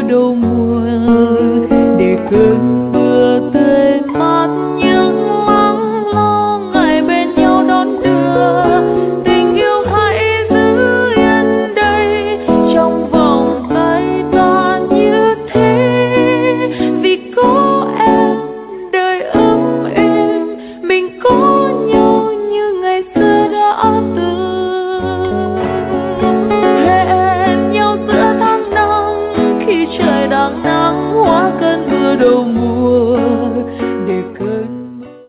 đầu mùa, để cơn mưa tươi mát những lắng lo ngày bên nhau đón đưa. Tình yêu hãy giữ yên đây trong vòng tay ta như thế, vì có em đời ấm êm, mình có nhau như ngày xưa đã từng. Hẹn nhau giữa tháng năm khi trời đang nắng, hóa cơn mưa đầu mùa.